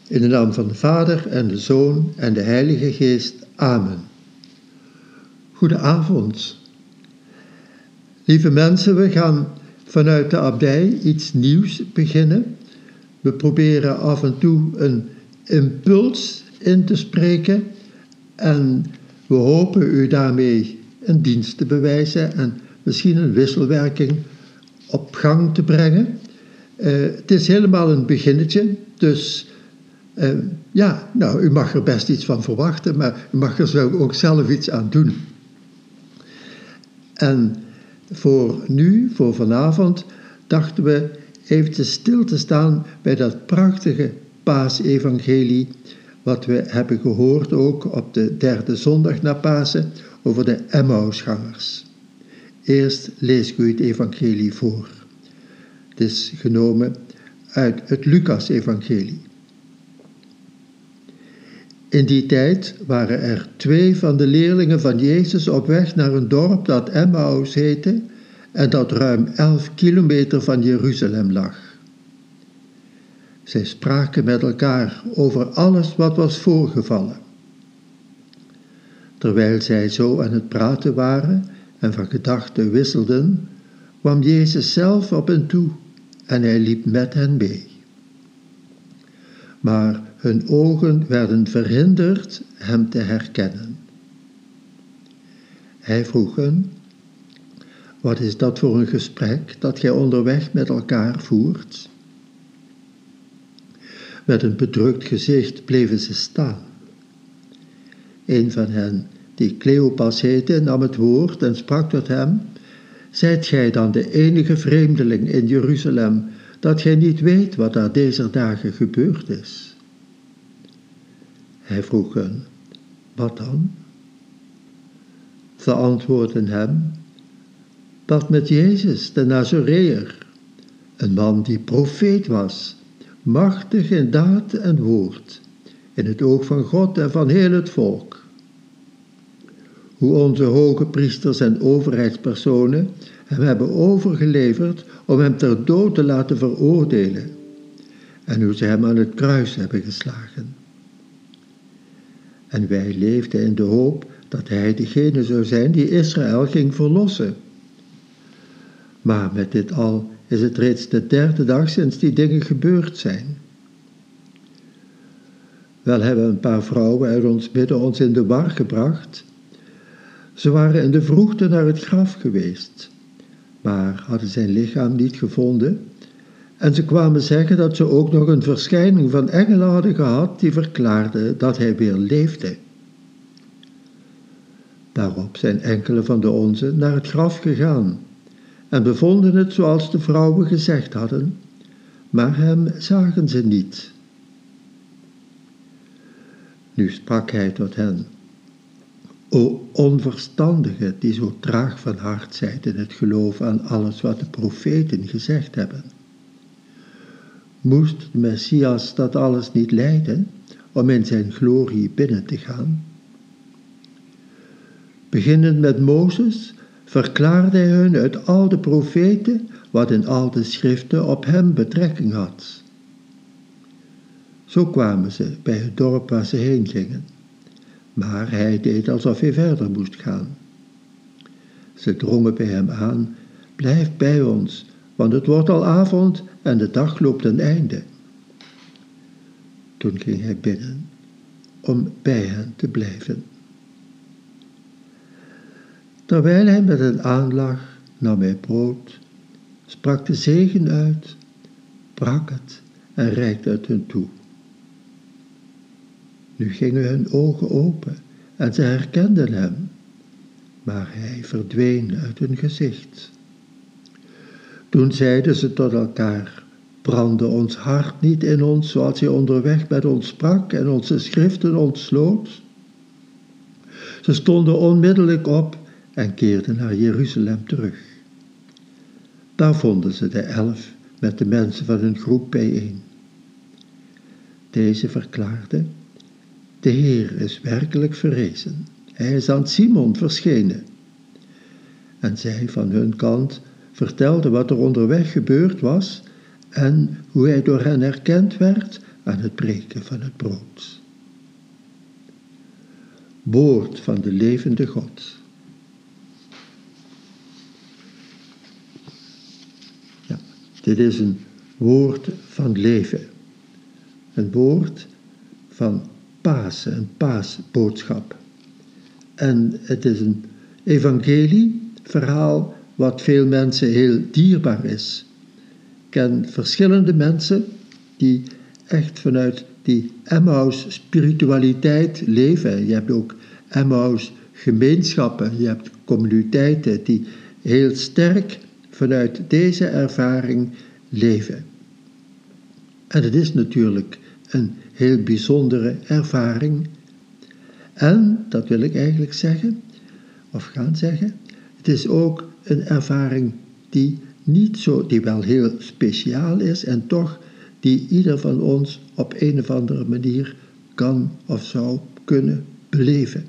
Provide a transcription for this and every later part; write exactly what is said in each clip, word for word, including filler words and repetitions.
In de naam van de Vader en de Zoon en de Heilige Geest. Amen. Goedenavond. Lieve mensen, we gaan vanuit de abdij iets nieuws beginnen. We proberen af en toe een impuls in te spreken en we hopen u daarmee een dienst te bewijzen en misschien een wisselwerking op gang te brengen. Uh, het is helemaal een beginnetje, dus uh, ja, nou, u mag er best iets van verwachten, maar u mag er zo ook zelf iets aan doen. En voor nu, voor vanavond, dachten we eventjes stil te staan bij dat prachtige paasevangelie, wat we hebben gehoord ook op de derde zondag na Pasen, over de Emmausgangers. Eerst lees ik u het evangelie voor. Het is genomen uit het Lucas-evangelie. In die tijd waren er twee van de leerlingen van Jezus op weg naar een dorp dat Emmaus heette en dat ruim elf kilometer van Jeruzalem lag. Zij spraken met elkaar over alles wat was voorgevallen. Terwijl zij zo aan het praten waren en van gedachten wisselden, kwam Jezus zelf op hen toe en hij liep met hen mee. Maar hun ogen werden verhinderd hem te herkennen. Hij vroeg hen: wat is dat voor een gesprek dat gij onderweg met elkaar voert? Met een bedrukt gezicht bleven ze staan. Een van hen, die Cleopas heette, nam het woord en sprak tot hem: zijt gij dan de enige vreemdeling in Jeruzalem, dat gij niet weet wat daar deze dagen gebeurd is? Hij vroeg hen: wat dan? Ze antwoordden hem: dat met Jezus, de Nazoreër, een man die profeet was, machtig in daad en woord, in het oog van God en van heel het volk. Hoe onze hoge priesters en overheidspersonen hem hebben overgeleverd om hem ter dood te laten veroordelen, en hoe ze hem aan het kruis hebben geslagen. En wij leefden in de hoop dat hij degene zou zijn die Israël ging verlossen. Maar met dit al is het reeds de derde dag sinds die dingen gebeurd zijn. Wel hebben een paar vrouwen uit ons midden ons in de war gebracht. Ze waren in de vroegte naar het graf geweest, maar hadden zijn lichaam niet gevonden. En ze kwamen zeggen dat ze ook nog een verschijning van engelen hadden gehad die verklaarden dat hij weer leefde. Daarop zijn enkele van de onze naar het graf gegaan en bevonden het zoals de vrouwen gezegd hadden, maar hem zagen ze niet. Nu sprak hij tot hen: o onverstandigen die zo traag van hart zijt in het geloof aan alles wat de profeten gezegd hebben. Moest de Messias dat alles niet lijden om in zijn glorie binnen te gaan? Beginnend met Mozes verklaarde hij hun uit al de profeten wat in al de schriften op hem betrekking had. Zo kwamen ze bij het dorp waar ze heen gingen, maar hij deed alsof hij verder moest gaan. Ze drongen bij hem aan: blijf bij ons, want het wordt al avond en de dag loopt ten einde. Toen ging hij binnen om bij hen te blijven. Terwijl hij met hen aanlag, nam hij brood, sprak de zegen uit, brak het en reikte het hun toe. Nu gingen hun ogen open en ze herkenden hem, maar hij verdween uit hun gezicht. Toen zeiden ze tot elkaar: brandde ons hart niet in ons, zoals hij onderweg met ons sprak en onze schriften ontsloot? Ze stonden onmiddellijk op en keerden naar Jeruzalem terug. Daar vonden ze de elf met de mensen van hun groep bijeen. Deze verklaarde: de Heer is werkelijk verrezen. Hij is aan Simon verschenen. En zij van hun kant vertelden wat er onderweg gebeurd was en hoe hij door hen herkend werd aan het breken van het brood. Woord van de levende God. Ja, dit is een woord van leven. Een woord van Pasen, een paasboodschap. En het is een evangelieverhaal wat veel mensen heel dierbaar is. Ik ken verschillende mensen die echt vanuit die Emmaus-spiritualiteit leven. Je hebt ook Emmaus-gemeenschappen, je hebt communiteiten die heel sterk vanuit deze ervaring leven. En het is natuurlijk een heel bijzondere ervaring. En, dat wil ik eigenlijk zeggen, of gaan zeggen, het is ook een ervaring die niet zo, die wel heel speciaal is en toch die ieder van ons op een of andere manier kan of zou kunnen beleven.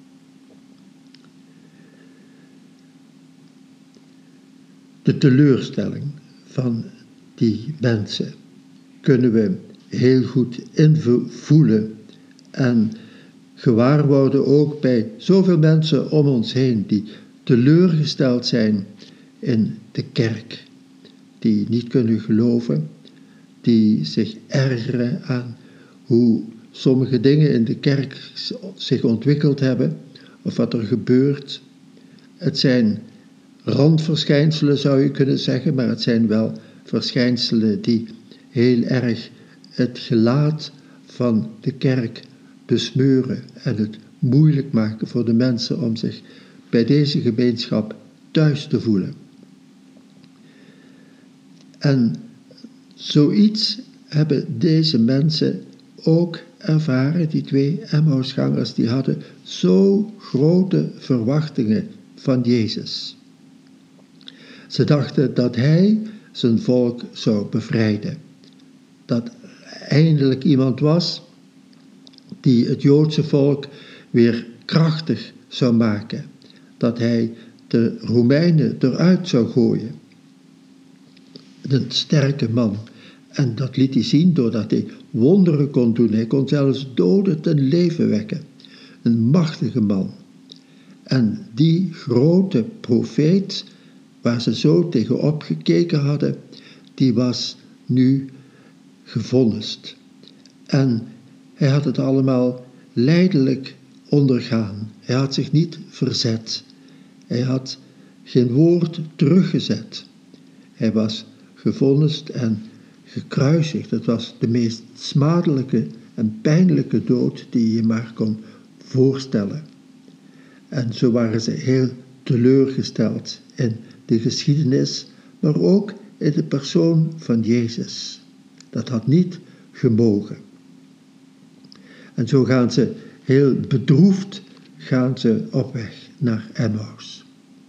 De teleurstelling van die mensen kunnen we heel goed invoelen en gewaar worden ook bij zoveel mensen om ons heen die teleurgesteld zijn in de kerk, die niet kunnen geloven, die zich ergeren aan hoe sommige dingen in de kerk zich ontwikkeld hebben of wat er gebeurt. Het zijn randverschijnselen, zou je kunnen zeggen, maar het zijn wel verschijnselen die heel erg het gelaat van de kerk besmeuren en het moeilijk maken voor de mensen om zich bij deze gemeenschap thuis te voelen. En zoiets hebben deze mensen ook ervaren, die twee Emmausgangers, die hadden zo grote verwachtingen van Jezus. Ze dachten dat hij zijn volk zou bevrijden. Dat eindelijk iemand was die het Joodse volk weer krachtig zou maken. Dat hij de Romeinen eruit zou gooien. Een sterke man. En dat liet hij zien doordat hij wonderen kon doen. Hij kon zelfs doden ten leven wekken. Een machtige man. En die grote profeet, waar ze zo tegenop gekeken hadden, die was nu gevonnist. En hij had het allemaal lijdelijk ondergaan. Hij had zich niet verzet. Hij had geen woord teruggezet. Hij was gevonnist en gekruisigd. Het was de meest smadelijke en pijnlijke dood die je maar kon voorstellen. En zo waren ze heel teleurgesteld in de geschiedenis, maar ook in de persoon van Jezus. Dat had niet gemogen. En zo gaan ze heel bedroefd gaan ze op weg naar Emmaus.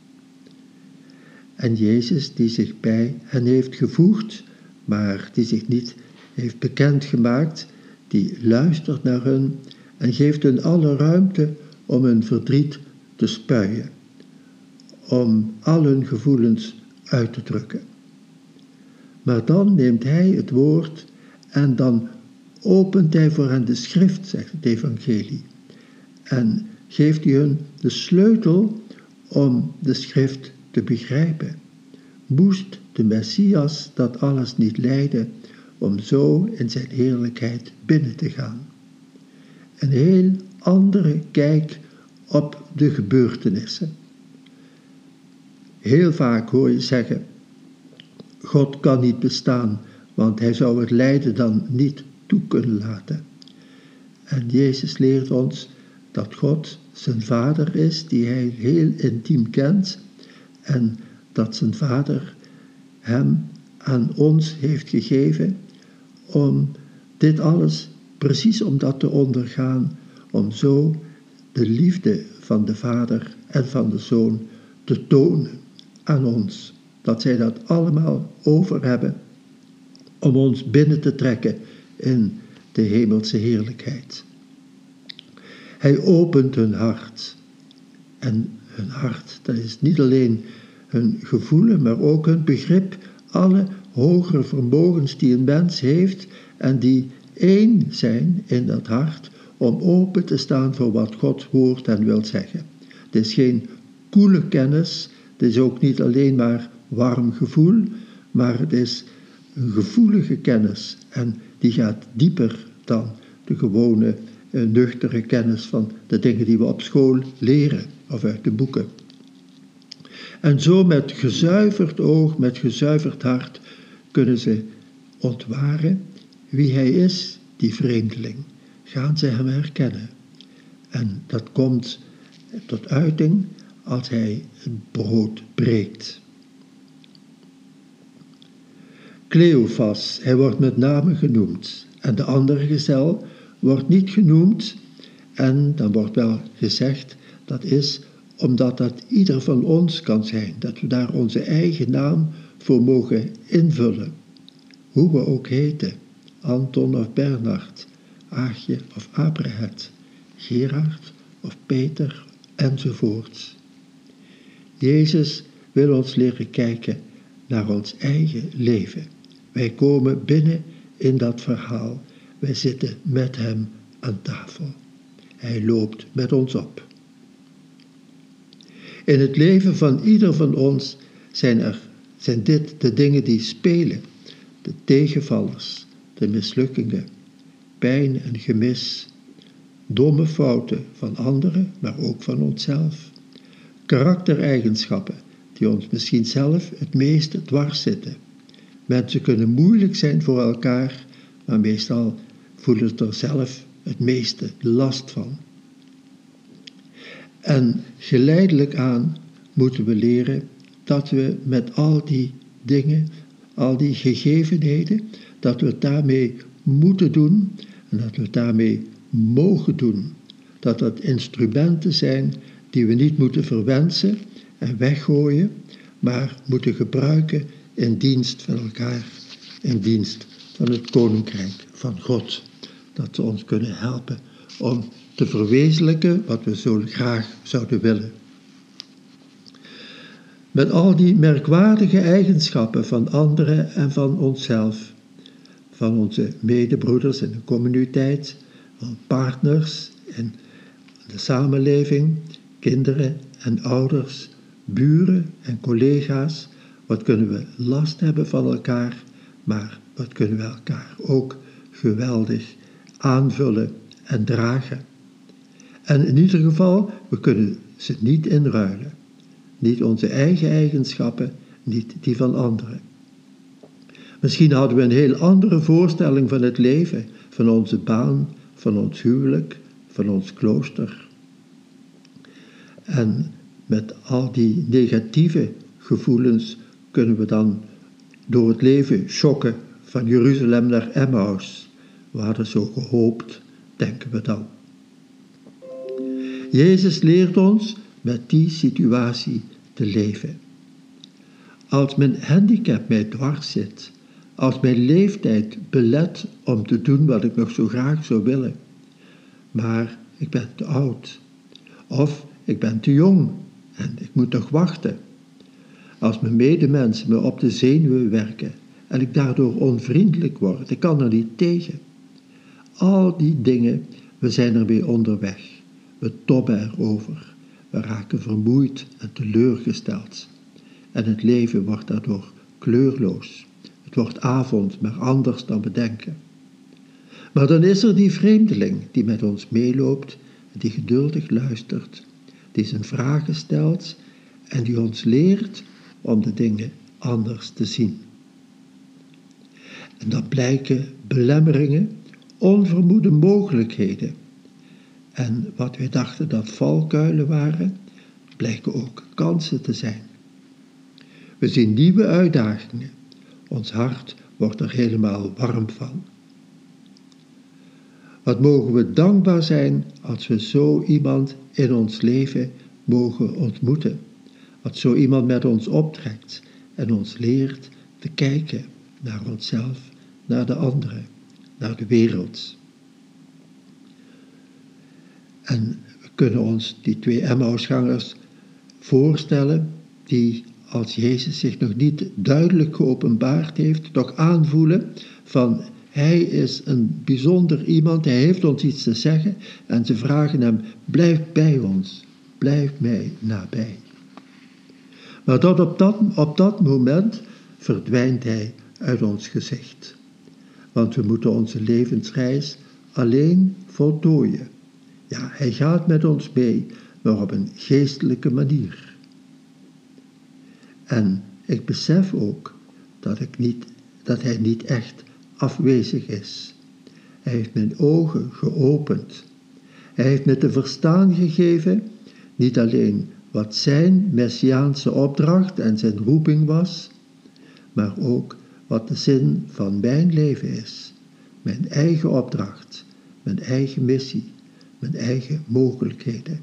En Jezus, die zich bij hen heeft gevoegd, maar die zich niet heeft bekendgemaakt, die luistert naar hen en geeft hun alle ruimte om hun verdriet te spuien, om al hun gevoelens uit te drukken. Maar dan neemt hij het woord en dan opent hij voor hen de schrift, zegt het evangelie, en geeft hij hun de sleutel om de schrift te begrijpen. Moest de Messias dat alles niet lijden om zo in zijn heerlijkheid binnen te gaan? Een heel andere kijk op de gebeurtenissen. Heel vaak hoor je zeggen, God kan niet bestaan, want hij zou het lijden dan niet toe kunnen laten. En Jezus leert ons dat God zijn vader is, die hij heel intiem kent, en dat zijn vader hem aan ons heeft gegeven om dit alles, precies om dat te ondergaan, om zo de liefde van de vader en van de zoon te tonen aan ons. Dat zij dat allemaal over hebben om ons binnen te trekken in de hemelse heerlijkheid. Hij opent hun hart. En hun hart, dat is niet alleen hun gevoelen, maar ook hun begrip, alle hogere vermogens die een mens heeft en die één zijn in dat hart om open te staan voor wat God hoort en wil zeggen. Het is geen koele kennis, het is ook niet alleen maar warm gevoel, maar het is een gevoelige kennis en die gaat dieper dan de gewone uh, nuchtere kennis van de dingen die we op school leren of uit de boeken. En zo met gezuiverd oog, met gezuiverd hart kunnen ze ontwaren wie hij is, die vreemdeling. Gaan ze hem herkennen. En dat komt tot uiting als hij het brood breekt. Cleofas, hij wordt met name genoemd. En de andere gezel wordt niet genoemd. En dan wordt wel gezegd, dat is omdat dat ieder van ons kan zijn. Dat we daar onze eigen naam voor mogen invullen. Hoe we ook heten. Anton of Bernard, Aagje of Abrahet, Gerard of Peter enzovoort. Jezus wil ons leren kijken naar ons eigen leven. Wij komen binnen in dat verhaal. Wij zitten met hem aan tafel. Hij loopt met ons op. In het leven van ieder van ons zijn, er, zijn dit de dingen die spelen. De tegenvallers, de mislukkingen, pijn en gemis, domme fouten van anderen, maar ook van onszelf. Karaktereigenschappen die ons misschien zelf het meeste dwars zitten. Mensen kunnen moeilijk zijn voor elkaar, maar meestal voelen ze er zelf het meeste last van. En geleidelijk aan moeten we leren dat we met al die dingen, al die gegevenheden, dat we het daarmee moeten doen en dat we het daarmee mogen doen. Dat dat instrumenten zijn die we niet moeten verwensen en weggooien, maar moeten gebruiken in dienst van elkaar, in dienst van het Koninkrijk van God. Dat ze ons kunnen helpen om te verwezenlijken wat we zo graag zouden willen. Met al die merkwaardige eigenschappen van anderen en van onszelf, van onze medebroeders in de communiteit, van partners in de samenleving, kinderen en ouders, buren en collega's, wat kunnen we last hebben van elkaar, maar wat kunnen we elkaar ook geweldig aanvullen en dragen. En in ieder geval, we kunnen ze niet inruilen. Niet onze eigen eigenschappen, niet die van anderen. Misschien hadden we een heel andere voorstelling van het leven, van onze baan, van ons huwelijk, van ons klooster. En met al die negatieve gevoelens kunnen we dan door het leven schokken van Jeruzalem naar Emmaus. We hadden zo gehoopt, denken we dan. Jezus leert ons met die situatie te leven. Als mijn handicap mij dwars zit, als mijn leeftijd belet om te doen wat ik nog zo graag zou willen, maar ik ben te oud, of ik ben te jong en ik moet nog wachten. Als mijn medemensen me op de zenuwen werken en ik daardoor onvriendelijk word, ik kan er niet tegen. Al die dingen, we zijn ermee onderweg. We tobben erover. We raken vermoeid en teleurgesteld. En het leven wordt daardoor kleurloos. Het wordt avond, maar anders dan we denken. Maar dan is er die vreemdeling die met ons meeloopt, die geduldig luistert, die zijn vragen stelt en die ons leert om de dingen anders te zien. En dan blijken belemmeringen onvermoede mogelijkheden. En wat wij dachten dat valkuilen waren, blijken ook kansen te zijn. We zien nieuwe uitdagingen. Ons hart wordt er helemaal warm van. Wat mogen we dankbaar zijn als we zo iemand in ons leven mogen ontmoeten. Wat zo iemand met ons optrekt en ons leert te kijken naar onszelf, naar de anderen, naar de wereld. En we kunnen ons die twee Emmausgangers voorstellen die, als Jezus zich nog niet duidelijk geopenbaard heeft, toch aanvoelen van Hij is een bijzonder iemand, hij heeft ons iets te zeggen en ze vragen hem, blijf bij ons, blijf mij nabij. Maar tot op dat, op dat moment verdwijnt hij uit ons gezicht. Want we moeten onze levensreis alleen voltooien. Ja, hij gaat met ons mee, maar op een geestelijke manier. En ik besef ook dat, ik niet, dat hij niet echt afwezig is. Hij heeft mijn ogen geopend. Hij heeft me te verstaan gegeven, niet alleen wat zijn messiaanse opdracht en zijn roeping was, maar ook wat de zin van mijn leven is. Mijn eigen opdracht, mijn eigen missie, mijn eigen mogelijkheden.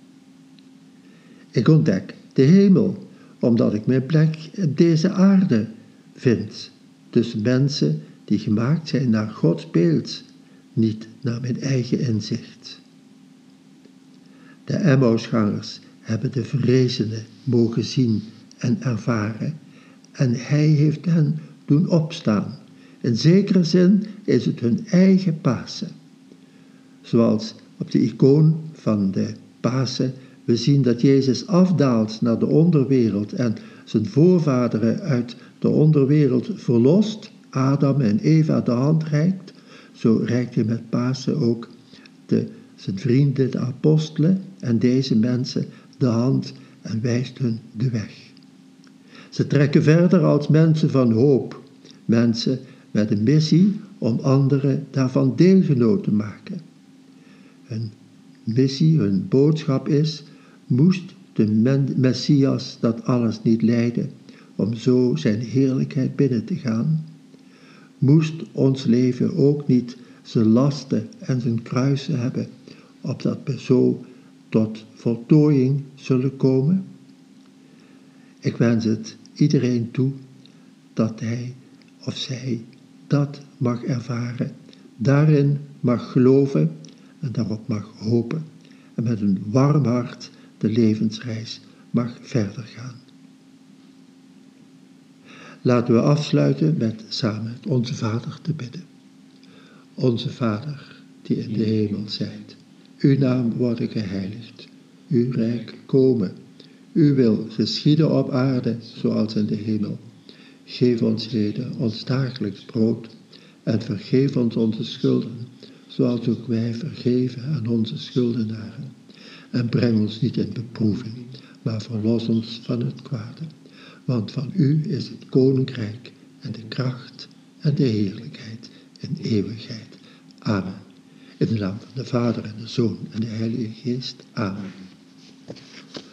Ik ontdek de hemel, omdat ik mijn plek op deze aarde vind, tussen mensen die gemaakt zijn naar Gods beeld, niet naar mijn eigen inzicht. De Emmausgangers hebben de verrezene mogen zien en ervaren, en hij heeft hen doen opstaan. In zekere zin is het hun eigen Pasen. Zoals op de icoon van de Pasen we zien dat Jezus afdaalt naar de onderwereld en zijn voorvaderen uit de onderwereld verlost, Adam en Eva de hand reikt, zo reikt hij met Pasen ook de, zijn vrienden, de apostelen en deze mensen de hand en wijst hun de weg. Ze trekken verder als mensen van hoop, mensen met een missie om anderen daarvan deelgenoot te maken. Hun missie, hun boodschap is, moest de Messias dat alles niet lijden, om zo zijn heerlijkheid binnen te gaan? Moest ons leven ook niet zijn lasten en zijn kruisen hebben, opdat we zo tot voltooiing zullen komen? Ik wens het iedereen toe dat hij of zij dat mag ervaren, daarin mag geloven en daarop mag hopen en met een warm hart de levensreis mag verder gaan. Laten we afsluiten met samen Onze Vader te bidden. Onze Vader, die in de hemel zijt, uw naam worden geheiligd, uw rijk komen, uw wil geschieden op aarde zoals in de hemel. Geef ons heden ons dagelijks brood en vergeef ons onze schulden, zoals ook wij vergeven aan onze schuldenaren. En breng ons niet in beproeving, maar verlos ons van het kwade. Want van u is het koninkrijk en de kracht en de heerlijkheid in eeuwigheid. Amen. In de naam van de Vader en de Zoon en de Heilige Geest. Amen.